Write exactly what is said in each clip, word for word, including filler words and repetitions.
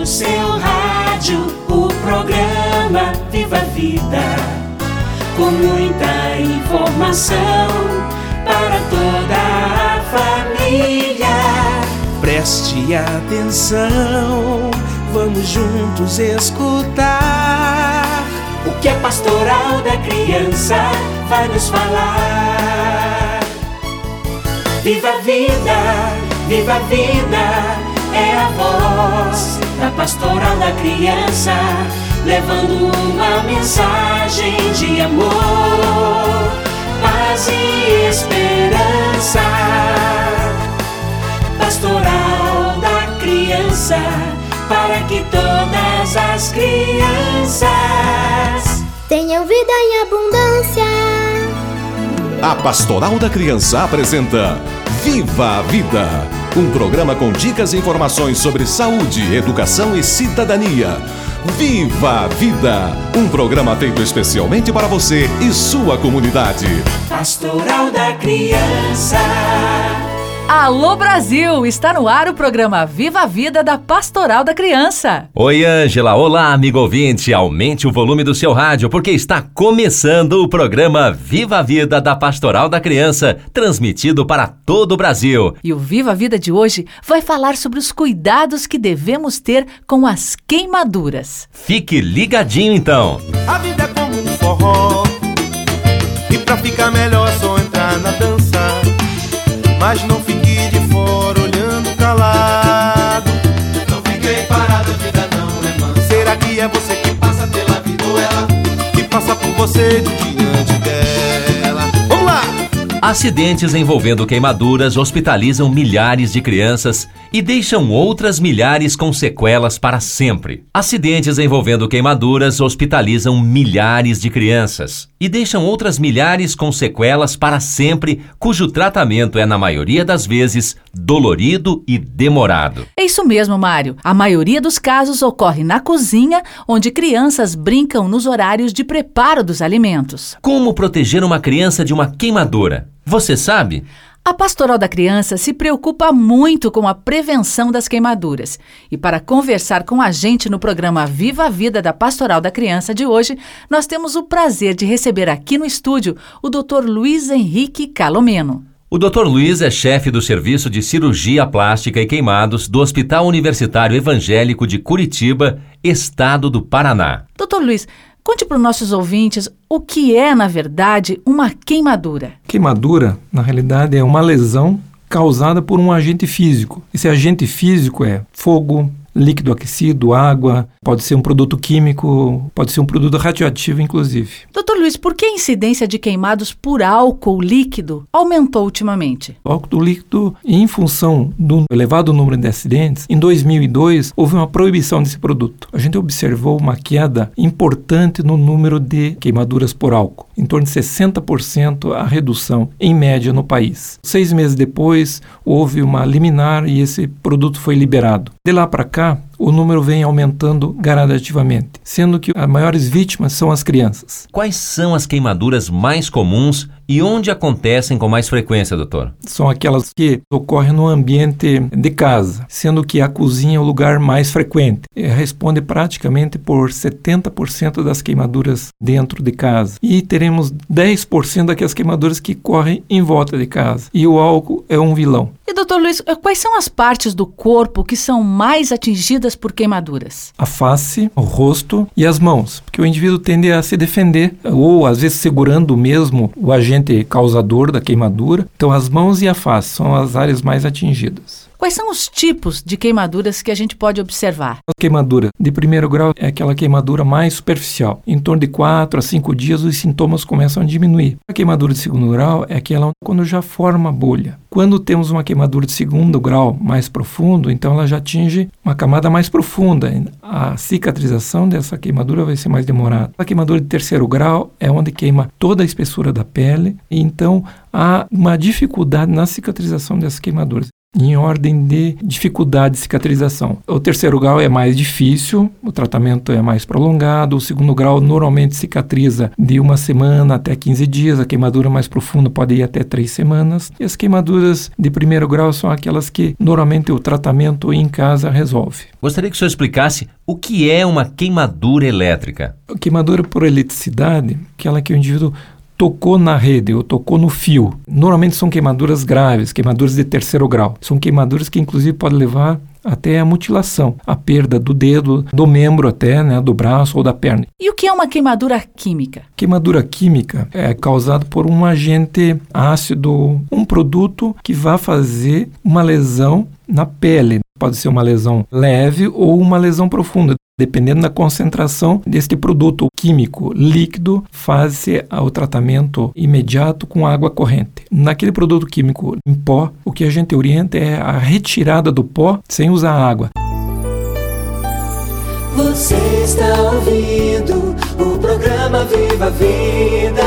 seu rádio, o programa Viva a Vida, com muita informação para toda a família. Preste atenção, vamos juntos escutar o que a Pastoral da Criança vai nos falar. Viva a vida, viva a vida, é a voz da Pastoral da Criança, levando uma mensagem de amor, paz e esperança. Pastoral da Criança, para que todas as crianças tenham vida em abundância. A Pastoral da Criança apresenta Viva a Vida, um programa com dicas e informações sobre saúde, educação e cidadania. Viva a Vida, um programa feito especialmente para você e sua comunidade. Pastoral da Criança. Alô Brasil, está no ar o programa Viva a Vida da Pastoral da Criança. Oi Ângela, olá amigo ouvinte, aumente o volume do seu rádio porque está começando o programa Viva a Vida da Pastoral da Criança, transmitido para todo o Brasil. E o Viva a Vida de hoje vai falar sobre os cuidados que devemos ter com as queimaduras. Fique ligadinho então. A vida é como um forró, e pra ficar melhor é só entrar na dança. Mas não fique de fora olhando calado. Não fiquei parado, a vida não é mansa. Será que é você que passa pela vida ou ela que passa por você de diante dela? Vamos lá! Acidentes envolvendo queimaduras hospitalizam milhares de crianças e deixam outras milhares com sequelas para sempre. Acidentes envolvendo queimaduras hospitalizam milhares de crianças e deixam outras milhares com sequelas para sempre, cujo tratamento é, na maioria das vezes, dolorido e demorado. É isso mesmo, Mário. A maioria dos casos ocorre na cozinha, onde crianças brincam nos horários de preparo dos alimentos. Como proteger uma criança de uma queimadura? Você sabe? A Pastoral da Criança se preocupa muito com a prevenção das queimaduras. E para conversar com a gente no programa Viva a Vida da Pastoral da Criança de hoje, nós temos o prazer de receber aqui no estúdio o doutor Luiz Henrique Calomeno. O doutor Luiz é chefe do Serviço de Cirurgia Plástica e Queimados do Hospital Universitário Evangélico de Curitiba, Estado do Paraná. doutor Luiz, conte para os nossos ouvintes o que é, na verdade, uma queimadura. Queimadura, na realidade, é uma lesão causada por um agente físico. Esse agente físico é fogo, líquido aquecido, água, pode ser um produto químico, pode ser um produto radioativo, inclusive. doutor Luiz, por que a incidência de queimados por álcool líquido aumentou ultimamente? O álcool líquido, em função do elevado número de acidentes, em dois mil e dois houve uma proibição desse produto. A gente observou uma queda importante no número de queimaduras por álcool, em torno de sessenta por cento a redução, em média, no país. Seis meses depois, houve uma liminar e esse produto foi liberado. De lá para cá, o número vem aumentando gradativamente, sendo que as maiores vítimas são as crianças. Quais são as queimaduras mais comuns e onde acontecem com mais frequência, doutor? São aquelas que ocorrem no ambiente de casa, sendo que a cozinha é o lugar mais frequente. Responde praticamente por setenta por cento das queimaduras dentro de casa. E teremos dez por cento daquelas queimaduras que correm em volta de casa. E o álcool é um vilão. E, doutor Luiz, quais são as partes do corpo que são mais atingidas por queimaduras? A face, o rosto e as mãos, porque o indivíduo tende a se defender, ou às vezes segurando mesmo o agente causador da queimadura. Então as mãos e a face são as áreas mais atingidas. Quais são os tipos de queimaduras que a gente pode observar? A queimadura de primeiro grau é aquela queimadura mais superficial. Em torno de quatro a cinco dias os sintomas começam a diminuir. A queimadura de segundo grau é aquela quando já forma bolha. Quando temos uma queimadura de segundo grau mais profundo, então ela já atinge uma camada mais profunda. A cicatrização dessa queimadura vai ser mais demorada. A queimadura de terceiro grau é onde queima toda a espessura da pele e então há uma dificuldade na cicatrização dessas queimaduras. em ordem de dificuldade de cicatrização. O terceiro grau é mais difícil, o tratamento é mais prolongado. O segundo grau normalmente cicatriza de uma semana até quinze dias. A queimadura mais profunda pode ir até três semanas. E as queimaduras de primeiro grau são aquelas que normalmente o tratamento em casa resolve. Gostaria que o senhor explicasse o que é uma queimadura elétrica. A queimadura por eletricidade, aquela que o indivíduo tocou na rede ou tocou no fio. Normalmente são queimaduras graves, queimaduras de terceiro grau. São queimaduras que inclusive podem levar até a mutilação, a perda do dedo, do membro até, né, do braço ou da perna. E o que é uma queimadura química? Queimadura química é causada por um agente ácido, um produto que vai fazer uma lesão na pele. Pode ser uma lesão leve ou uma lesão profunda. Dependendo da concentração deste produto químico líquido, faz-se o tratamento imediato com água corrente. Naquele produto químico em pó, o que a gente orienta é a retirada do pó sem usar água. Você está ouvindo o programa Viva a Vida.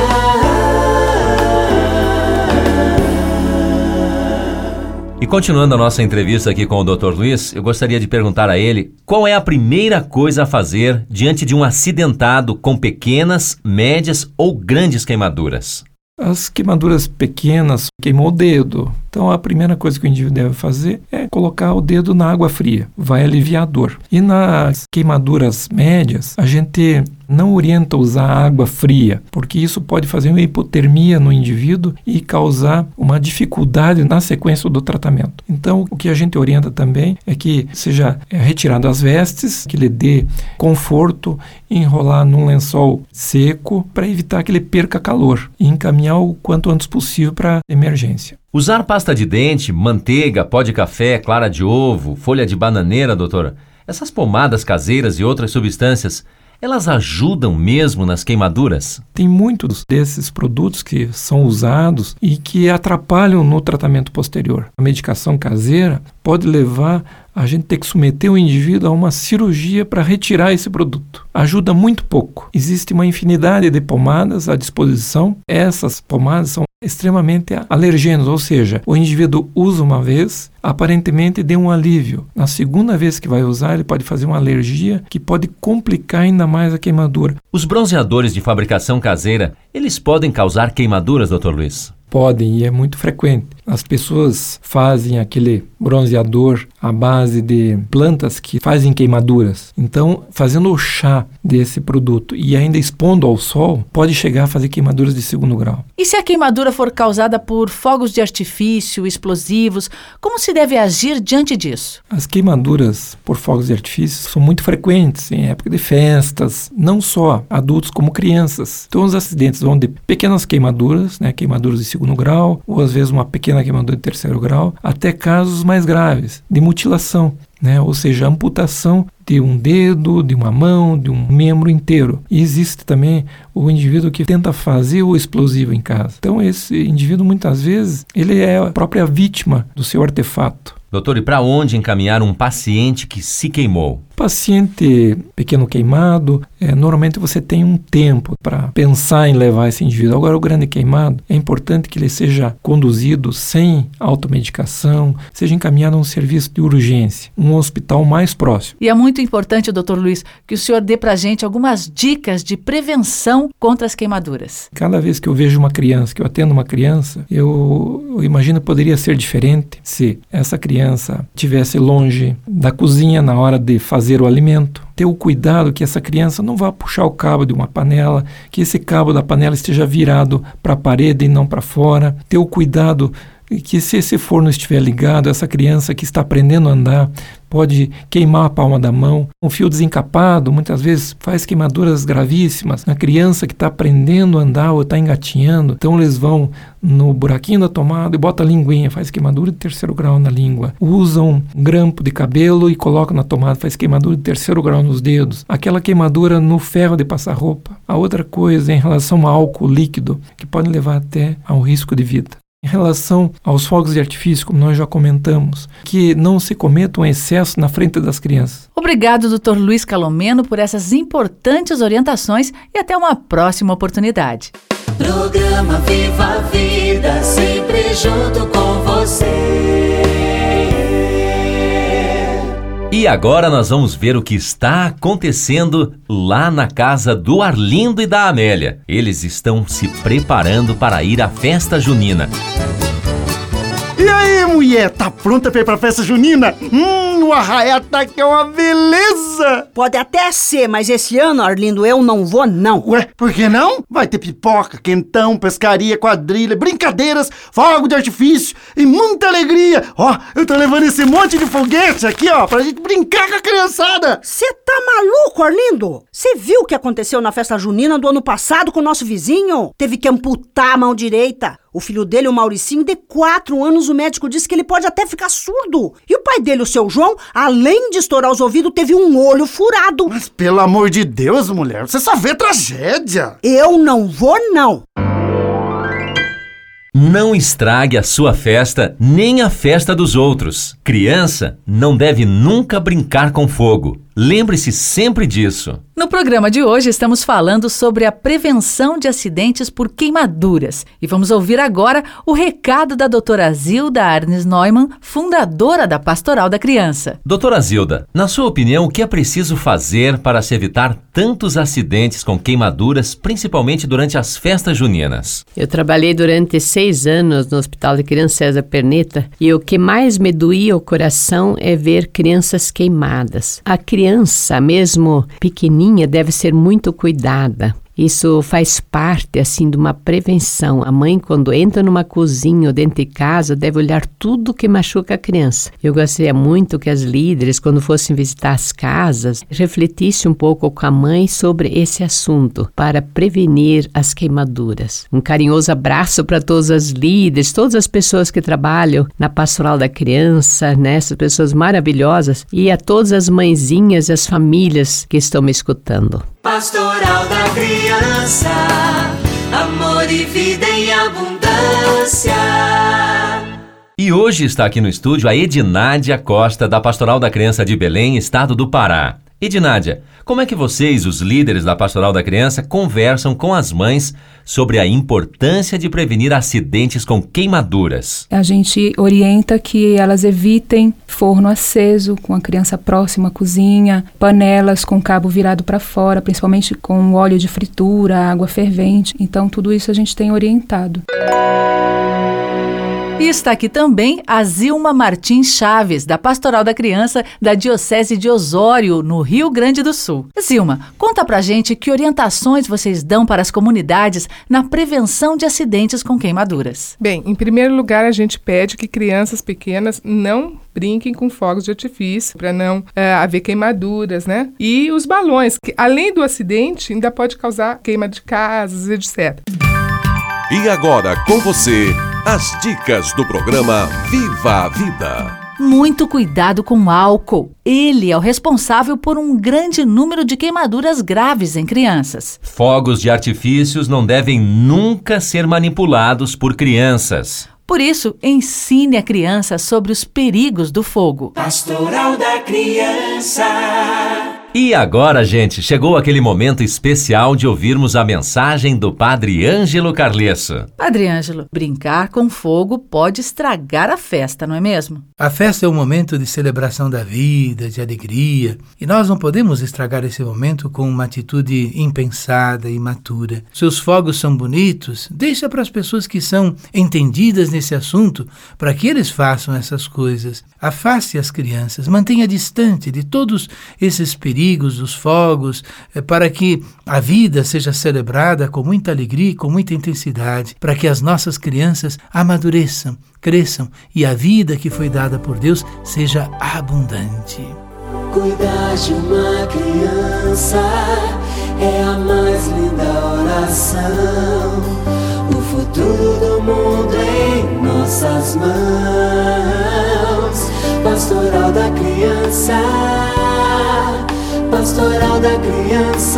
E continuando a nossa entrevista aqui com o doutor Luiz, eu gostaria de perguntar a ele qual é a primeira coisa a fazer diante de um acidentado com pequenas, médias ou grandes queimaduras. As queimaduras pequenas, queimou o dedo. Então a primeira coisa que o indivíduo deve fazer é colocar o dedo na água fria, vai aliviar a dor. E nas queimaduras médias, a gente não orienta usar água fria, porque isso pode fazer uma hipotermia no indivíduo e causar uma dificuldade na sequência do tratamento. Então, o que a gente orienta também é que seja retirado as vestes, que lhe dê conforto, enrolar num lençol seco para evitar que ele perca calor e encaminhar o quanto antes possível para emergência. Usar pasta de dente, manteiga, pó de café, clara de ovo, folha de bananeira, doutora, essas pomadas caseiras e outras substâncias, elas ajudam mesmo nas queimaduras? Tem muitos desses produtos que são usados e que atrapalham no tratamento posterior. A medicação caseira pode levar a gente ter que submeter o indivíduo a uma cirurgia para retirar esse produto. Ajuda muito pouco. Existe uma infinidade de pomadas à disposição. Essas pomadas são extremamente alergênos, ou seja, o indivíduo usa uma vez, aparentemente deu um alívio. Na segunda vez que vai usar, ele pode fazer uma alergia que pode complicar ainda mais a queimadura. Os bronzeadores de fabricação caseira, eles podem causar queimaduras, doutor Luiz? Podem, e é muito frequente. As pessoas fazem aquele bronzeador à base de plantas que fazem queimaduras. Então, fazendo o chá desse produto e ainda expondo ao sol, pode chegar a fazer queimaduras de segundo grau. E se a queimadura for causada por fogos de artifício, explosivos, como se deve agir diante disso? As queimaduras por fogos de artifício são muito frequentes em época de festas, não só adultos como crianças. Então, os acidentes vão de pequenas queimaduras, né, queimaduras de segundo grau, ou às vezes uma pequena queimadura de terceiro grau, até casos mais graves, de mutilação, né? Ou seja, amputação de um dedo, de uma mão, de um membro inteiro. E existe também o indivíduo que tenta fazer o explosivo em casa. Então esse indivíduo muitas vezes ele é a própria vítima do seu artefato. Doutor, e para onde encaminhar um paciente que se queimou? Paciente pequeno queimado, é, normalmente você tem um tempo para pensar em levar esse indivíduo. Agora, o grande queimado, é importante que ele seja conduzido sem automedicação, seja encaminhado a um serviço de urgência, um hospital mais próximo. E é muito importante, doutor Luiz, que o senhor dê para a gente algumas dicas de prevenção contra as queimaduras. Cada vez que eu vejo uma criança, que eu atendo uma criança, eu, eu imagino que poderia ser diferente se essa criança estivesse longe da cozinha na hora de fazer o alimento. Ter o cuidado que essa criança não vá puxar o cabo de uma panela, que esse cabo da panela esteja virado para a parede e não para fora. Ter o cuidado que se esse forno estiver ligado, essa criança que está aprendendo a andar pode queimar a palma da mão. Um fio desencapado muitas vezes faz queimaduras gravíssimas na criança que está aprendendo a andar ou está engatinhando. Então eles vão no buraquinho da tomada e botam a linguinha, faz queimadura de terceiro grau na língua. Usam um grampo de cabelo e colocam na tomada, faz queimadura de terceiro grau nos dedos. Aquela queimadura no ferro de passar roupa. A outra coisa em relação ao álcool líquido, que pode levar até a um risco de vida. Em relação aos fogos de artifício, como nós já comentamos, que não se cometa um excesso na frente das crianças. Obrigado, doutor Luiz Calomeno, por essas importantes orientações e até uma próxima oportunidade. Programa Viva a Vida, sempre junto com você. E agora nós vamos ver o que está acontecendo lá na casa do Arlindo e da Amélia. Eles estão se preparando para ir à festa junina. E aí, mulher, tá pronta pra ir pra festa junina? Hum, o arraiá tá que é uma beleza! Pode até ser, mas esse ano, Arlindo, eu não vou não. Ué, por que não? Vai ter pipoca, quentão, pescaria, quadrilha, brincadeiras, fogo de artifício e muita alegria. Ó, eu tô levando esse monte de foguete aqui, ó, pra gente brincar com a criançada. Você tá maluco, Arlindo? Você viu o que aconteceu na festa junina do ano passado com o nosso vizinho? Teve que amputar a mão direita. O filho dele, o Mauricinho, de quatro anos, o médico disse que ele pode até ficar surdo. E o pai dele, o seu João, além de estourar os ouvidos, teve um olho furado. Mas pelo amor de Deus, mulher, você só vê tragédia. Eu não vou, não. Não estrague a sua festa, nem a festa dos outros. Criança não deve nunca brincar com fogo. Lembre-se sempre disso. No programa de hoje estamos falando sobre a prevenção de acidentes por queimaduras. E vamos ouvir agora o recado da doutora Zilda Arnes Neumann, fundadora da Pastoral da Criança. Doutora Zilda, na sua opinião, o que é preciso fazer para se evitar tantos acidentes com queimaduras, principalmente durante as festas juninas? Eu trabalhei durante seis anos no Hospital de Criança César Perneta e o que mais me doía o coração é ver crianças queimadas. A criança, mesmo pequenininha, deve ser muito cuidada. Isso faz parte, assim, de uma prevenção. A mãe, quando entra numa cozinha ou dentro de casa, deve olhar tudo que machuca a criança. Eu gostaria muito que as líderes, quando fossem visitar as casas, refletissem um pouco com a mãe sobre esse assunto, para prevenir as queimaduras. Um carinhoso abraço para todas as líderes, todas as pessoas que trabalham na Pastoral da Criança, né? Essas pessoas maravilhosas, e a todas as mãezinhas e as famílias que estão me escutando. Pastoral da Criança, amor e vida em abundância. E hoje está aqui no estúdio a Ednádia Costa, da Pastoral da Criança de Belém, estado do Pará. Ednádia, como é que vocês, os líderes da Pastoral da Criança, conversam com as mães sobre a importância de prevenir acidentes com queimaduras? A gente orienta que elas evitem forno aceso com a criança próxima à cozinha, panelas com cabo virado para fora, principalmente com óleo de fritura, água fervente. Então, tudo isso a gente tem orientado. E está aqui também a Zilma Martins Chaves, da Pastoral da Criança da Diocese de Osório, no Rio Grande do Sul. Zilma, conta pra gente que orientações vocês dão para as comunidades na prevenção de acidentes com queimaduras. Bem, em primeiro lugar, a gente pede que crianças pequenas não brinquem com fogos de artifício, para não é, haver queimaduras, né? E os balões, que além do acidente, ainda pode causar queima de casas, etcétera. E agora, com você, as dicas do programa Viva a Vida. Muito cuidado com o álcool. Ele é o responsável por um grande número de queimaduras graves em crianças. Fogos de artifícios não devem nunca ser manipulados por crianças. Por isso, ensine a criança sobre os perigos do fogo. Pastoral da Criança. E agora, gente, chegou aquele momento especial de ouvirmos a mensagem do Padre Ângelo Carlesso. Padre Ângelo, brincar com fogo pode estragar a festa, não é mesmo? A festa é um momento de celebração da vida, de alegria, e nós não podemos estragar esse momento com uma atitude impensada e imatura. Se os fogos são bonitos, deixa para as pessoas que são entendidas nesse assunto, para que eles façam essas coisas. Afaste as crianças, mantenha distante de todos esses perigos, dos fogos, para que a vida seja celebrada com muita alegria e com muita intensidade, para que as nossas crianças amadureçam, cresçam e a vida que foi dada por Deus seja abundante. Cuidar de uma criança é a mais linda oração. O futuro do mundo em nossas mãos. Pastoral da Criança, Pastoral da Criança.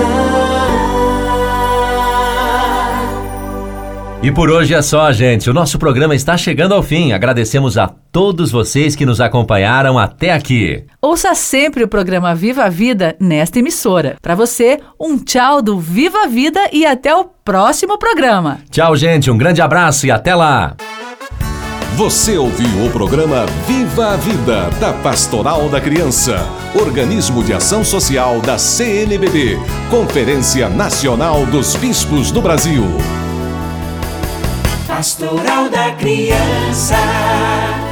E por hoje é só, gente. O nosso programa está chegando ao fim. Agradecemos a todos vocês que nos acompanharam até aqui. Ouça sempre o programa Viva a Vida nesta emissora. Para você, um tchau do Viva a Vida e até o próximo programa. Tchau, gente. Um grande abraço e até lá. Você ouviu o programa Viva a Vida, da Pastoral da Criança, organismo de ação social da C N B B, Conferência Nacional dos Bispos do Brasil. Pastoral da Criança.